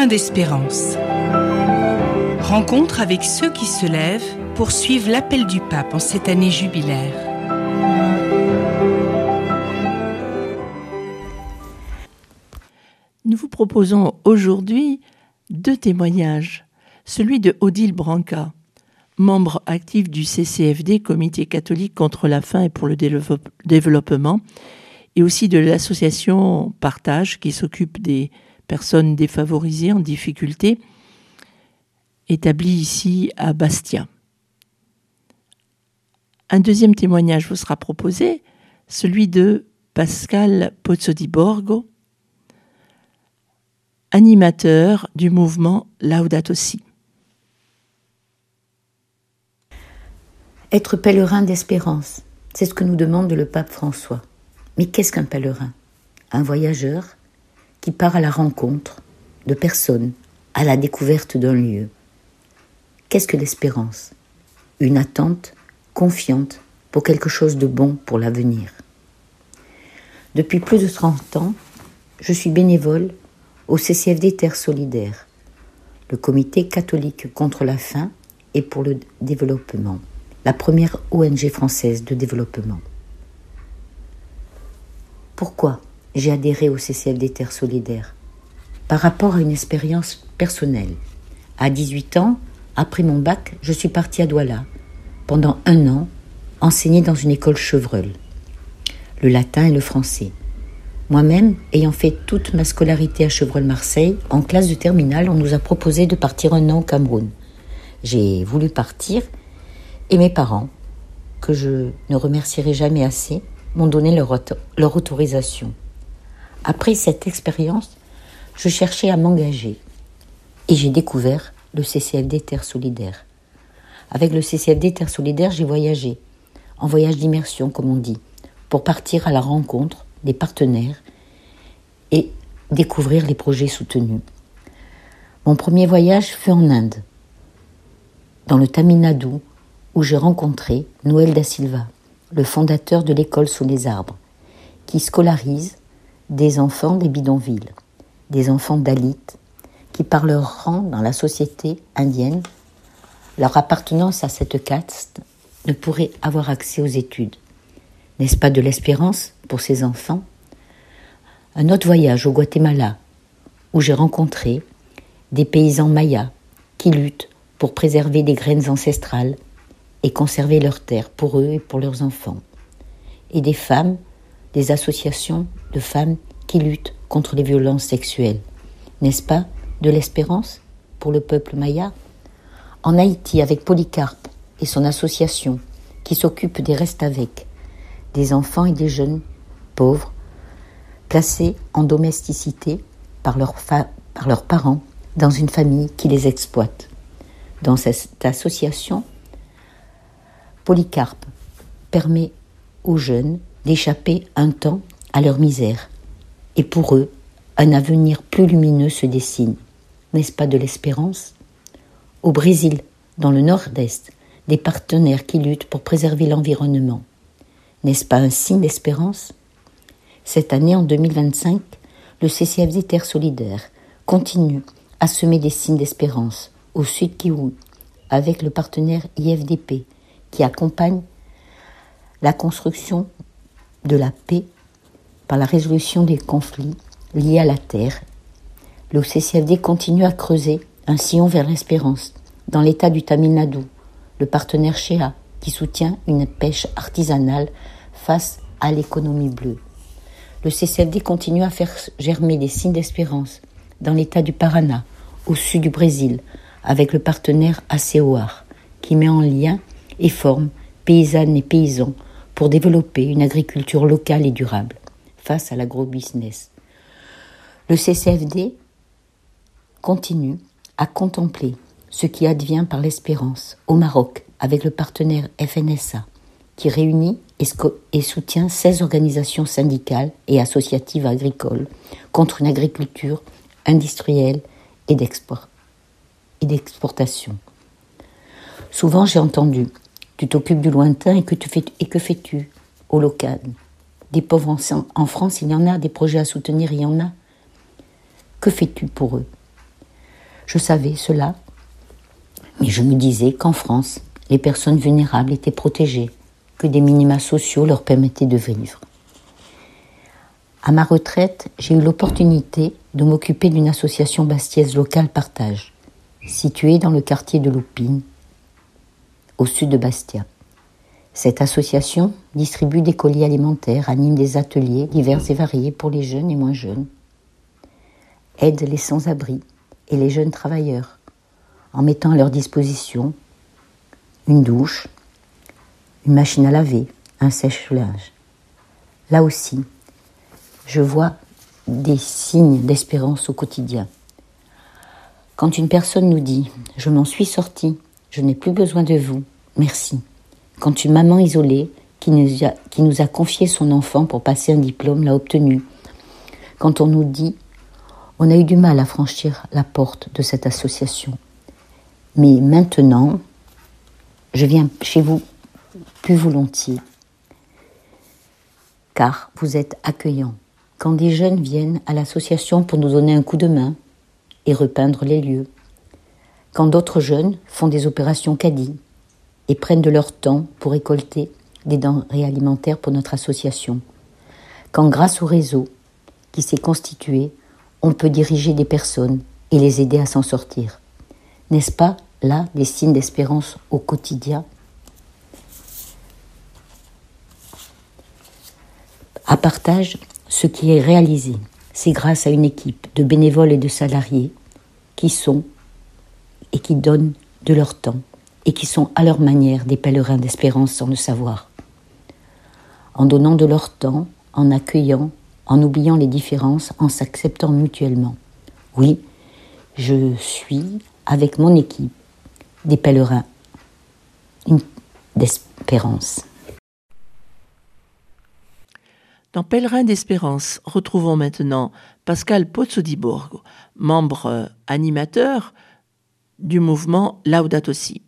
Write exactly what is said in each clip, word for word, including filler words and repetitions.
Pèlerin d'espérance. Rencontre avec ceux qui se lèvent pour suivre l'appel du pape en cette année jubilaire. Nous vous proposons aujourd'hui deux témoignages. Celui de Odile Branca, membre actif du C C F D, Comité catholique contre la faim et pour le développement, et aussi de l'association Partage, qui s'occupe des personnes défavorisées en difficulté, établie ici à Bastia. Un deuxième témoignage vous sera proposé, celui de Pascal Pozzo di Borgo, animateur du mouvement Laudato Si. Être pèlerin d'espérance, c'est ce que nous demande le pape François. Mais qu'est-ce qu'un pèlerin ? Un voyageur qui part à la rencontre de personnes, à la découverte d'un lieu. Qu'est-ce que l'espérance ? Une attente confiante pour quelque chose de bon pour l'avenir. Depuis plus de trente ans, je suis bénévole au C C F D Terre Solidaire, le Comité catholique contre la faim et pour le développement, la première O N G française de développement. Pourquoi j'ai adhéré au C C F D Terre Solidaire ? Par rapport à une expérience personnelle. À dix-huit ans, après mon bac, je suis partie à Douala pendant un an, enseigner dans une école Chevreul, le latin et le français. Moi-même, ayant fait toute ma scolarité à Chevreul-Marseille, en classe de terminale, on nous a proposé de partir un an au Cameroun. J'ai voulu partir et mes parents, que je ne remercierai jamais assez, m'ont donné leur, auto- leur autorisation. Après cette expérience, je cherchais à m'engager et j'ai découvert le C C F D Terre Solidaire. Avec le C C F D Terre Solidaire, j'ai voyagé, en voyage d'immersion comme on dit, pour partir à la rencontre des partenaires et découvrir les projets soutenus. Mon premier voyage fut en Inde, dans le Tamil Nadu, où j'ai rencontré Noël da Silva, le fondateur de l'école sous les arbres, qui scolarise des enfants des bidonvilles, des enfants dalits, qui par leur rang dans la société indienne, leur appartenance à cette caste, ne pourraient avoir accès aux études. N'est-ce pas de l'espérance pour ces enfants ? Un autre voyage au Guatemala, où j'ai rencontré des paysans mayas qui luttent pour préserver des graines ancestrales et conserver leurs terres pour eux et pour leurs enfants. Et des femmes, des associations de femmes qui luttent contre les violences sexuelles. N'est-ce pas de l'espérance pour le peuple maya ? En Haïti, avec Polycarpe et son association qui s'occupe des reste-avec, des enfants et des jeunes pauvres, placés en domesticité par, leur fa- par leurs parents dans une famille qui les exploite. Dans cette association, Polycarpe permet aux jeunes d'échapper un temps à leur misère. Et pour eux, un avenir plus lumineux se dessine. N'est-ce pas de l'espérance ? Au Brésil, dans le nord-est, des partenaires qui luttent pour préserver l'environnement. N'est-ce pas un signe d'espérance ? Cette année, en deux mille vingt-cinq, le C C F D Terre Solidaire continue à semer des signes d'espérance au Sud Kivu, avec le partenaire I F D P, qui accompagne la construction de la paix par la résolution des conflits liés à la terre. Le C C F D continue à creuser un sillon vers l'espérance dans l'état du Tamil Nadu, le partenaire S H E A qui soutient une pêche artisanale face à l'économie bleue. Le C C F D continue à faire germer des signes d'espérance dans l'état du Paraná, au sud du Brésil, avec le partenaire A C O A R, qui met en lien et forme paysannes et paysans pour développer une agriculture locale et durable face à l'agrobusiness. Le C C F D continue à contempler ce qui advient par l'espérance au Maroc avec le partenaire F N S A qui réunit et, sco- et soutient seize organisations syndicales et associatives agricoles contre une agriculture industrielle et, d'export- et d'exportation. Souvent j'ai entendu « tu t'occupes du lointain et que, tu fais, et que fais-tu au local ?» Des pauvres en, en France, il y en a, des projets à soutenir, il y en a. Que fais-tu pour eux ? Je savais cela, mais je me disais qu'en France, les personnes vulnérables étaient protégées, que des minima sociaux leur permettaient de vivre. À ma retraite, j'ai eu l'opportunité de m'occuper d'une association bastiaise locale Partage, située dans le quartier de Loupine, au sud de Bastia. Cette association distribue des colis alimentaires, anime des ateliers divers et variés pour les jeunes et moins jeunes, aide les sans-abri et les jeunes travailleurs en mettant à leur disposition une douche, une machine à laver, un sèche-linge. Là aussi, je vois des signes d'espérance au quotidien. Quand une personne nous dit « Je m'en suis sortie, je n'ai plus besoin de vous, merci ». Quand une maman isolée qui nous, a, qui nous a confié son enfant pour passer un diplôme l'a obtenu. Quand on nous dit « On a eu du mal à franchir la porte de cette association. Mais maintenant, je viens chez vous plus volontiers. Car vous êtes accueillants. Quand des jeunes viennent à l'association pour nous donner un coup de main et repeindre les lieux. Quand d'autres jeunes font des opérations caddie et prennent de leur temps pour récolter des denrées alimentaires pour notre association. Quand grâce au réseau qui s'est constitué, on peut diriger des personnes et les aider à s'en sortir. N'est-ce pas là des signes d'espérance au quotidien ? À Partage, ce qui est réalisé, c'est grâce à une équipe de bénévoles et de salariés qui sont et qui donnent de leur temps et qui sont à leur manière des pèlerins d'espérance sans le savoir. En donnant de leur temps, en accueillant, en oubliant les différences, en s'acceptant mutuellement. Oui, je suis, avec mon équipe, des pèlerins d'espérance. Dans Pèlerins d'espérance, retrouvons maintenant Pascal Pozzodiborgo, membre euh, animateur du mouvement Laudato Si.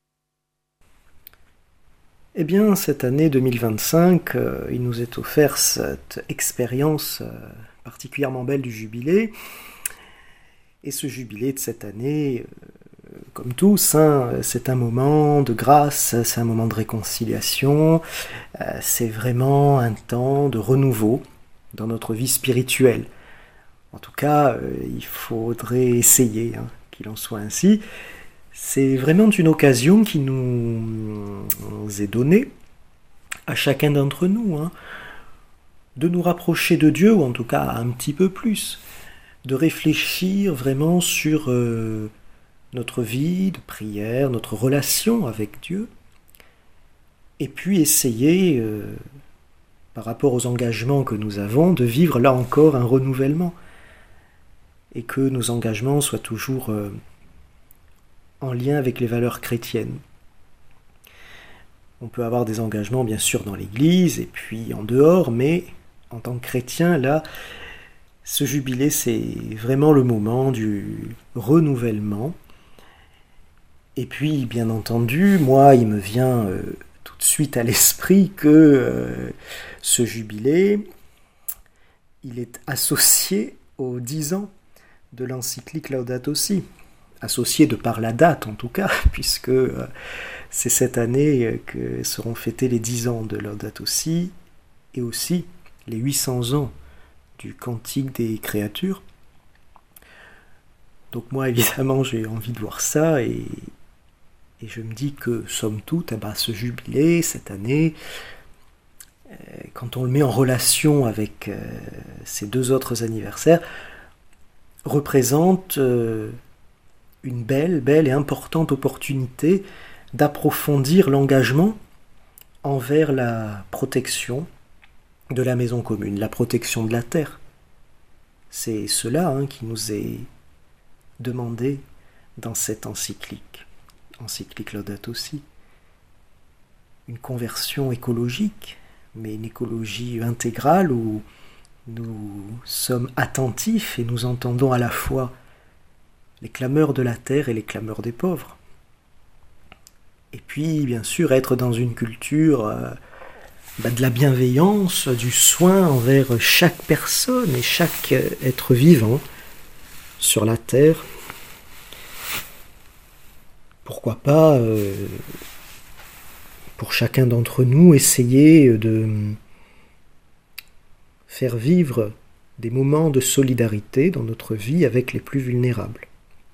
Eh bien, cette année deux mille vingt-cinq, euh, il nous est offert cette expérience euh, particulièrement belle du jubilé. Et ce jubilé de cette année, euh, comme tous, hein, c'est un moment de grâce, c'est un moment de réconciliation, euh, c'est vraiment un temps de renouveau dans notre vie spirituelle. En tout cas, euh, il faudrait essayer hein, qu'il en soit ainsi. C'est vraiment une occasion qui nous est donnée à chacun d'entre nous, hein, de nous rapprocher de Dieu, ou en tout cas un petit peu plus, de réfléchir vraiment sur euh, notre vie de prière, notre relation avec Dieu, et puis essayer, euh, par rapport aux engagements que nous avons, de vivre là encore un renouvellement, et que nos engagements soient toujours euh, en lien avec les valeurs chrétiennes. On peut avoir des engagements bien sûr dans l'Église et puis en dehors, mais en tant que chrétien, là, ce jubilé, c'est vraiment le moment du renouvellement. Et puis, bien entendu, moi, il me vient euh, tout de suite à l'esprit que euh, ce jubilé, il est associé aux dix ans de l'encyclique Laudato Si. Associé de par la date en tout cas, puisque euh, c'est cette année que seront fêtés les dix ans de Laudato Si, et aussi les huit cents ans du Cantique des créatures. Donc moi évidemment j'ai envie de voir ça, et, et je me dis que somme toute, eh ben, ce jubilé, cette année, euh, quand on le met en relation avec euh, ces deux autres anniversaires, représente euh, une belle, belle et importante opportunité d'approfondir l'engagement envers la protection de la maison commune, la protection de la terre. C'est cela hein, qui nous est demandé dans cette encyclique, encyclique Laudato Si. Une conversion écologique, mais une écologie intégrale où nous sommes attentifs et nous entendons à la fois les clameurs de la terre et les clameurs des pauvres. Et puis, bien sûr, être dans une culture euh, bah, de la bienveillance, du soin envers chaque personne et chaque être vivant sur la terre. pourquoi pas, euh, pour chacun d'entre nous, essayer de faire vivre des moments de solidarité dans notre vie avec les plus vulnérables.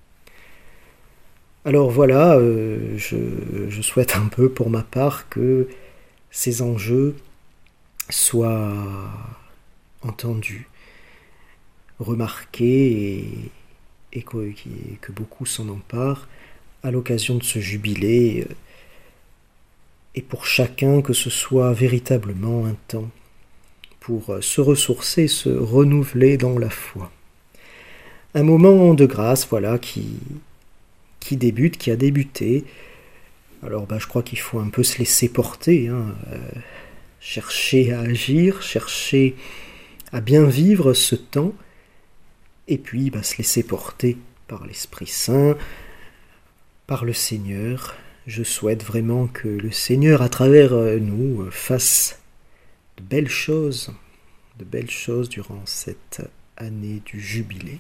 Alors voilà, euh, je, je souhaite un peu pour ma part que ces enjeux soient entendus, remarqués et, et que, que beaucoup s'en emparent à l'occasion de ce jubilé, et pour chacun que ce soit véritablement un temps pour se ressourcer, se renouveler dans la foi. Un moment de grâce, voilà, qui, qui débute, qui a débuté. Alors bah, je crois qu'il faut un peu se laisser porter, hein, euh, chercher à agir, chercher à bien vivre ce temps, et puis bah, se laisser porter par l'Esprit Saint, par le Seigneur. Je souhaite vraiment que le Seigneur, à travers nous, fasse de belles choses, de belles choses durant cette année du jubilé.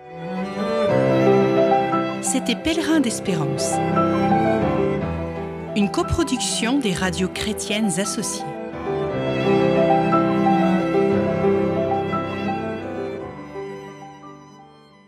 C'était Pèlerin d'Espérance, une coproduction des radios chrétiennes associées.